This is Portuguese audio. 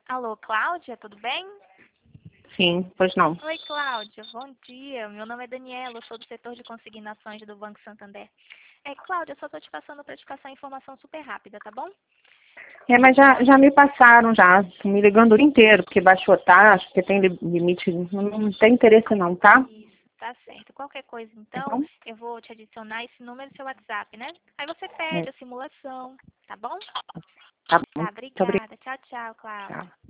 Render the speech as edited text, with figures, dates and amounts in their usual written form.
Alô, Cláudia, tudo bem? Sim, pois não. Oi, Cláudia, bom dia. Meu nome é Daniela, eu sou do setor de consignações do Banco Santander. Cláudia, eu só estou te passando para te passar informação super rápida, tá bom? Mas já me passaram já, me ligando o dia inteiro, porque baixou a taxa, porque tem limite, não tem interesse não, tá? Isso, tá certo. Qualquer coisa, Tá então, bom? eu vou te adicionar esse número no seu WhatsApp, né? Aí você É, pede a simulação, tá bom? tá bom, Tá, muito obrigada. obrigada. Tchau, tchau, Cláudia. Tchau.